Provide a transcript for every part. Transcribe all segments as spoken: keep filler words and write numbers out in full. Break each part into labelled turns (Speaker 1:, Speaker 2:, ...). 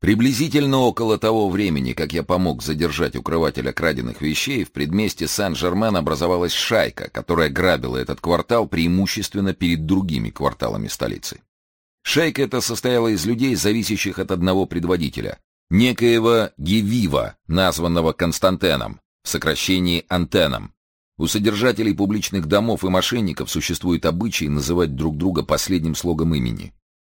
Speaker 1: Приблизительно около того времени, как я помог задержать укрывателя краденных вещей, в предместье Сен-Жермен образовалась шайка, которая грабила этот квартал преимущественно перед другими кварталами столицы. Шайка эта состояла из людей, зависящих от одного предводителя, некоего Гевива, названного Константеном, в сокращении Антеном. У содержателей публичных домов и мошенников существует обычай называть друг друга последним слогом имени.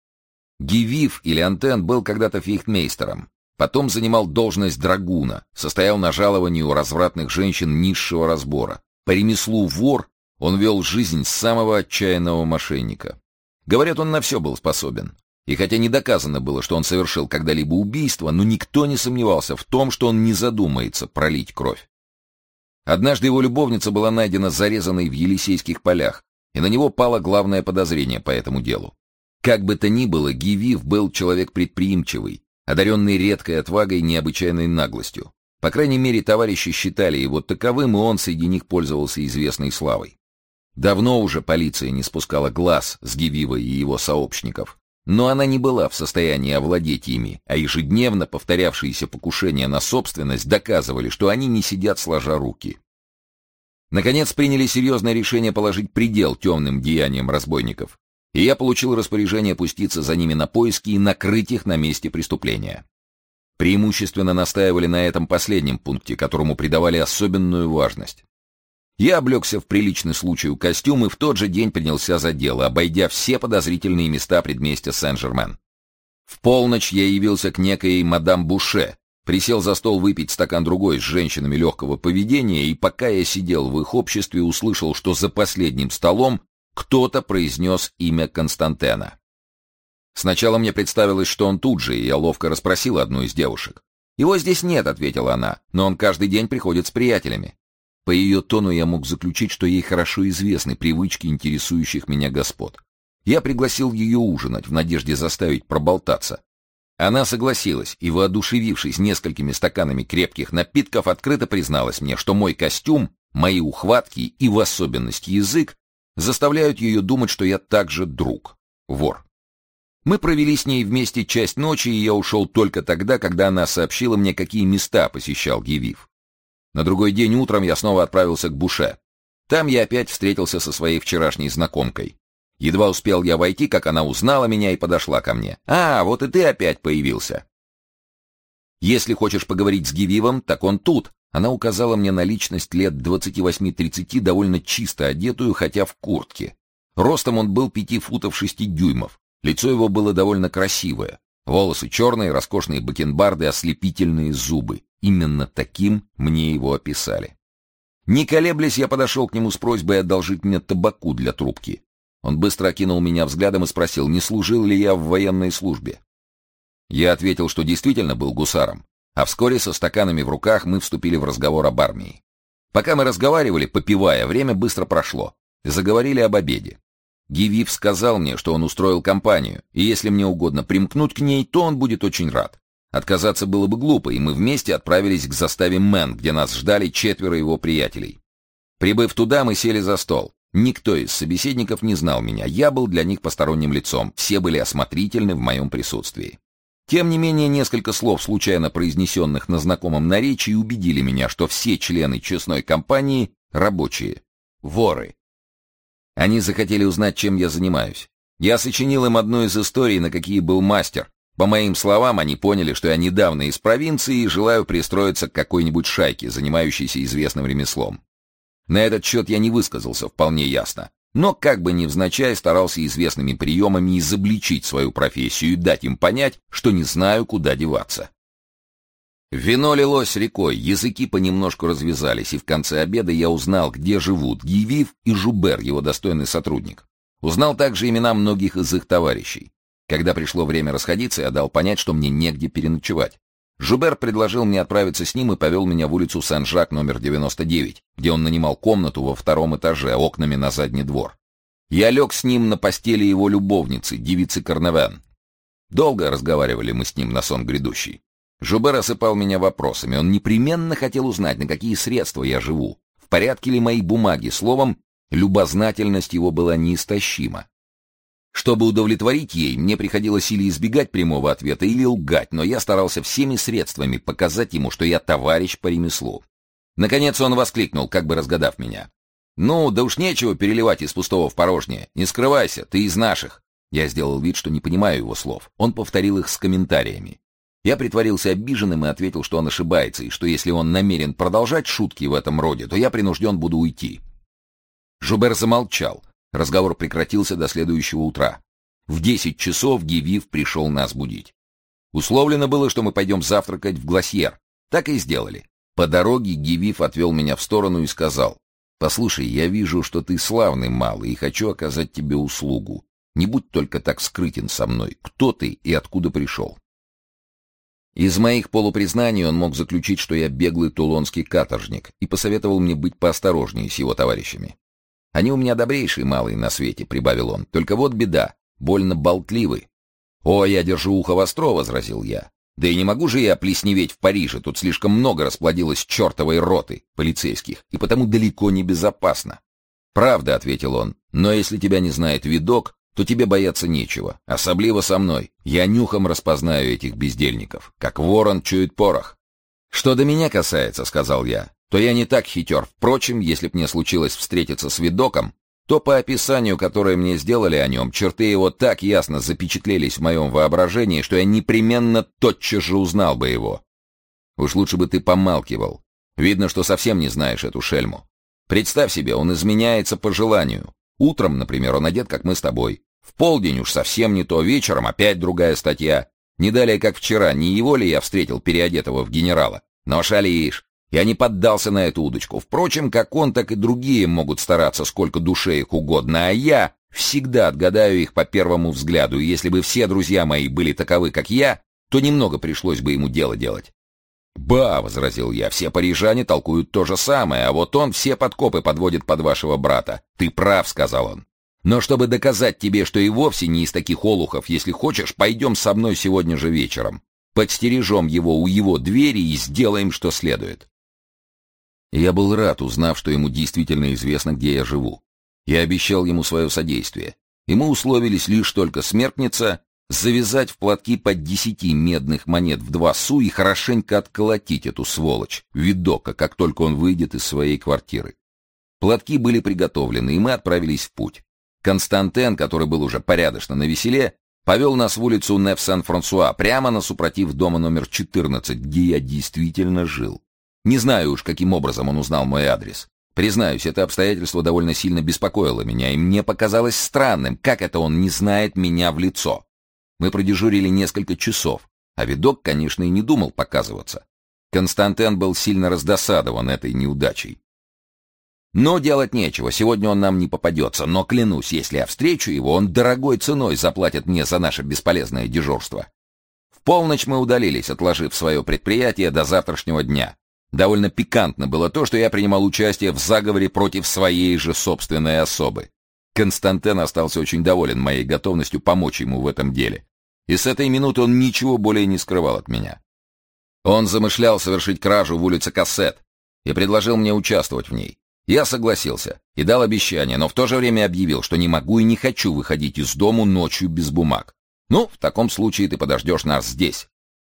Speaker 1: Гевив или Антен был когда-то фейхтмейстером, потом занимал должность драгуна, состоял на жаловании у развратных женщин низшего разбора. По ремеслу вор он вел жизнь самого отчаянного мошенника. Говорят, он на все был способен. И хотя не доказано было, что он совершил когда-либо убийство, но никто не сомневался в том, что он не задумается пролить кровь. Однажды его любовница была найдена зарезанной в Елисейских полях, и на него пало главное подозрение по этому делу. Как бы то ни было, Гевив был человек предприимчивый, одаренный редкой отвагой и необычайной наглостью. По крайней мере, товарищи считали его таковым, и он среди них пользовался известной славой. Давно уже полиция не спускала глаз с Гевива и его сообщников, но она не была в состоянии овладеть ими, а ежедневно повторявшиеся покушения на собственность доказывали, что они не сидят сложа руки. Наконец приняли серьезное решение положить предел темным деяниям разбойников, и я получил распоряжение пуститься за ними на поиски и накрыть их на месте преступления. Преимущественно настаивали на этом последнем пункте, которому придавали особенную важность. Я облегся в приличный случаю костюм и в тот же день принялся за дело, обойдя все подозрительные места предместья Сен-Жермен. В полночь я явился к некой мадам Буше, присел за стол выпить стакан другой с женщинами легкого поведения, и пока я сидел в их обществе, услышал, что за последним столом кто-то произнес имя Константена. Сначала мне представилось, что он тут же, и я ловко расспросил одну из девушек. «Его здесь нет», — ответила она, — «но он каждый день приходит с приятелями». По ее тону я мог заключить, что ей хорошо известны привычки интересующих меня господ. Я пригласил ее ужинать в надежде заставить проболтаться. Она согласилась и, воодушевившись несколькими стаканами крепких напитков, открыто призналась мне, что мой костюм, мои ухватки и в особенности язык заставляют ее думать, что я также друг, вор. Мы провели с ней вместе часть ночи, и я ушел только тогда, когда она сообщила мне, какие места посещал Гевив. На другой день утром я снова отправился к Буше. Там я опять встретился со своей вчерашней знакомкой. Едва успел я войти, как она узнала меня и подошла ко мне. «А, вот и ты опять появился. Если хочешь поговорить с Гевивом, так он тут». Она указала мне на личность лет двадцати восьми-тридцати, довольно чисто одетую, хотя в куртке. Ростом он был пяти футов шести дюймов. Лицо его было довольно красивое. Волосы черные, роскошные бакенбарды, ослепительные зубы. Именно таким мне его описали. Не колеблясь, я подошел к нему с просьбой одолжить мне табаку для трубки. Он быстро окинул меня взглядом и спросил, не служил ли я в военной службе. Я ответил, что действительно был гусаром. А вскоре со стаканами в руках мы вступили в разговор об армии. Пока мы разговаривали, попивая, время быстро прошло. Заговорили об обеде. Гевив сказал мне, что он устроил компанию, и если мне угодно примкнуть к ней, то он будет очень рад. Отказаться было бы глупо, и мы вместе отправились к заставе Мэн, где нас ждали четверо его приятелей. Прибыв туда, мы сели за стол. Никто из собеседников не знал меня, я был для них посторонним лицом, все были осмотрительны в моем присутствии. Тем не менее, несколько слов, случайно произнесенных на знакомом наречии, убедили меня, что все члены честной компании — рабочие, воры. Они захотели узнать, чем я занимаюсь. Я сочинил им одну из историй, на какие был мастер. По моим словам, они поняли, что я недавно из провинции и желаю пристроиться к какой-нибудь шайке, занимающейся известным ремеслом. На этот счет я не высказался вполне ясно, но как бы невзначай старался известными приемами изобличить свою профессию и дать им понять, что не знаю, куда деваться. Вино лилось рекой, языки понемножку развязались, и в конце обеда я узнал, где живут Гевив и Жубер, его достойный сотрудник. Узнал также имена многих из их товарищей. Когда пришло время расходиться, я дал понять, что мне негде переночевать. Жубер предложил мне отправиться с ним и повел меня в улицу Сен-Жак номер девяносто девять, где он нанимал комнату во втором этаже, окнами на задний двор. Я лег с ним на постели его любовницы, девицы Карнавен. Долго разговаривали мы с ним на сон грядущий. Жубер осыпал меня вопросами, он непременно хотел узнать, на какие средства я живу, в порядке ли мои бумаги, словом, любознательность его была неистощима. Чтобы удовлетворить ей, мне приходилось или избегать прямого ответа, или лгать, но я старался всеми средствами показать ему, что я товарищ по ремеслу. Наконец он воскликнул, как бы разгадав меня. «Ну, да уж нечего переливать из пустого в порожнее. Не скрывайся, ты из наших». Я сделал вид, что не понимаю его слов. Он повторил их с комментариями. Я притворился обиженным и ответил, что он ошибается, и что если он намерен продолжать шутки в этом роде, то я принужден буду уйти. Жубер замолчал. Разговор прекратился до следующего утра. В десять часов Гивив пришел нас будить. Условлено было, что мы пойдем завтракать в Гласьер. Так и сделали. По дороге Гивив отвел меня в сторону и сказал: «Послушай, я вижу, что ты славный малый, и хочу оказать тебе услугу. Не будь только так скрытен со мной. Кто ты и откуда пришел?» Из моих полупризнаний он мог заключить, что я беглый тулонский каторжник, и посоветовал мне быть поосторожнее с его товарищами. «Они у меня добрейшие малые на свете», — прибавил он. «Только вот беда, больно болтливы». «О, я держу ухо востро», — возразил я. «Да и не могу же я плесневеть в Париже, тут слишком много расплодилось чертовой роты полицейских, и потому далеко не безопасно». «Правда», — ответил он, — «но если тебя не знает видок, то тебе бояться нечего, особливо со мной. Я нюхом распознаю этих бездельников, как ворон чует порох». «Что до меня касается», — сказал я, — то я не так хитер. Впрочем, если б мне случилось встретиться с видоком, то по описанию, которое мне сделали о нем, черты его так ясно запечатлелись в моем воображении, что я непременно тотчас же узнал бы его. Уж лучше бы ты помалкивал. Видно, что совсем не знаешь эту шельму. Представь себе, он изменяется по желанию. Утром, например, он одет, как мы с тобой. В полдень уж совсем не то, вечером опять другая статья. Не далее, как вчера, не его ли я встретил переодетого в генерала? Но шалишь. Я не поддался на эту удочку. Впрочем, как он, так и другие могут стараться сколько душе их угодно, а я всегда отгадаю их по первому взгляду, и если бы все друзья мои были таковы, как я, то немного пришлось бы ему дело делать. «Ба», — возразил я, — «все парижане толкуют то же самое, а вот он все подкопы подводит под вашего брата». «Ты прав», — сказал он. «Но чтобы доказать тебе, что и вовсе не из таких олухов, если хочешь, пойдем со мной сегодня же вечером. Подстережем его у его двери и сделаем, что следует». Я был рад, узнав, что ему действительно известно, где я живу. Я обещал ему свое содействие, и мы условились лишь только смеркнется завязать в платки по десяти медных монет в два су и хорошенько отколотить эту сволочь, видока, как только он выйдет из своей квартиры. Платки были приготовлены, и мы отправились в путь. Константин, который был уже порядочно навеселе, повел нас в улицу Неф-Сан-Франсуа, прямо насупротив дома номер четырнадцать, где я действительно жил. Не знаю уж, каким образом он узнал мой адрес. Признаюсь, это обстоятельство довольно сильно беспокоило меня, и мне показалось странным, как это он не знает меня в лицо. Мы продежурили несколько часов, а видок, конечно, и не думал показываться. Константин был сильно раздосадован этой неудачей. Но делать нечего, сегодня он нам не попадется, но, клянусь, если я встречу его, он дорогой ценой заплатит мне за наше бесполезное дежурство. В полночь мы удалились, отложив свое предприятие до завтрашнего дня. Довольно пикантно было то, что я принимал участие в заговоре против своей же собственной особы. Константин остался очень доволен моей готовностью помочь ему в этом деле. И с этой минуты он ничего более не скрывал от меня. Он замышлял совершить кражу в улице Кассет и предложил мне участвовать в ней. Я согласился и дал обещание, но в то же время объявил, что не могу и не хочу выходить из дому ночью без бумаг. Ну, в таком случае ты подождешь нас здесь.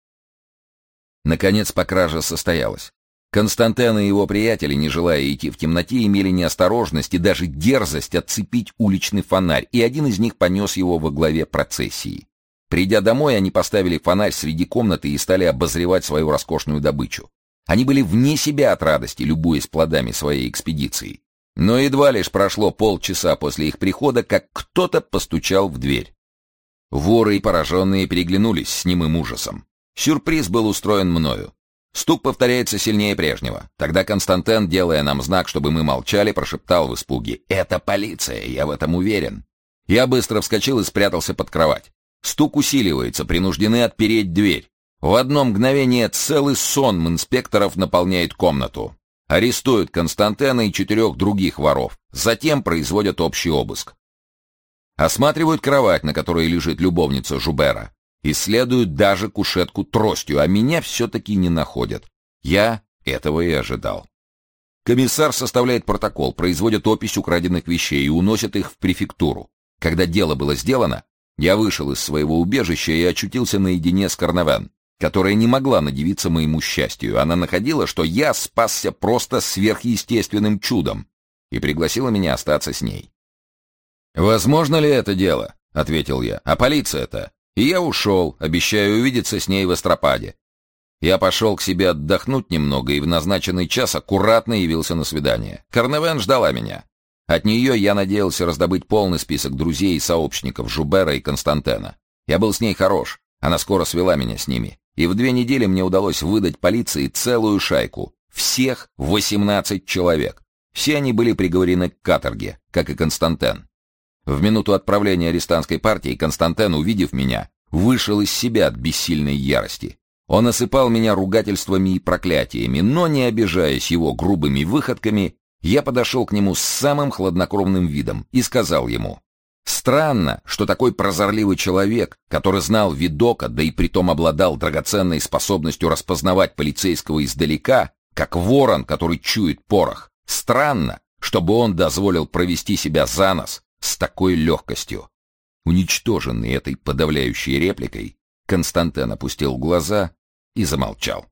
Speaker 1: Наконец, покража состоялась. Константин и его приятели, не желая идти в темноте, имели неосторожность и даже дерзость отцепить уличный фонарь, и один из них понес его во главе процессии. Придя домой, они поставили фонарь среди комнаты и стали обозревать свою роскошную добычу. Они были вне себя от радости, любуясь плодами своей экспедиции. Но едва лишь прошло полчаса после их прихода, как кто-то постучал в дверь. Воры и пораженные переглянулись с немым ужасом. Сюрприз был устроен мною. Стук повторяется сильнее прежнего. Тогда Константин, делая нам знак, чтобы мы молчали, прошептал в испуге: «Это полиция, я в этом уверен». Я быстро вскочил и спрятался под кровать. Стук усиливается, принуждены отпереть дверь. В одно мгновение целый сон инспекторов наполняет комнату. Арестуют Константина и четырех других воров. Затем производят общий обыск. Осматривают кровать, на которой лежит любовница Жубера. Исследуют даже кушетку тростью, а меня все-таки не находят. Я этого и ожидал. Комиссар составляет протокол, производит опись украденных вещей и уносит их в префектуру. Когда дело было сделано, я вышел из своего убежища и очутился наедине с Карнавен, которая не могла надивиться моему счастью. Она находила, что я спасся просто сверхъестественным чудом, и пригласила меня остаться с ней. «Возможно ли это дело?» — ответил я. «А полиция-то?» И я ушел, обещая увидеться с ней в Эстропаде. Я пошел к себе отдохнуть немного и в назначенный час аккуратно явился на свидание. Карнавен ждала меня. От нее я надеялся раздобыть полный список друзей и сообщников Жубера и Константена. Я был с ней хорош, она скоро свела меня с ними. И в две недели мне удалось выдать полиции целую шайку. Всех восемнадцать человек. Все они были приговорены к каторге, как и Константен. В минуту отправления арестантской партии Константен, увидев меня, вышел из себя от бессильной ярости. Он осыпал меня ругательствами и проклятиями, но, не обижаясь его грубыми выходками, я подошел к нему с самым хладнокровным видом и сказал ему: «Странно, что такой прозорливый человек, который знал Видока, да и притом обладал драгоценной способностью распознавать полицейского издалека, как ворон, который чует порох, странно, чтобы он дозволил провести себя за нос с такой легкостью». Уничтоженный этой подавляющей репликой, Константин опустил глаза и замолчал.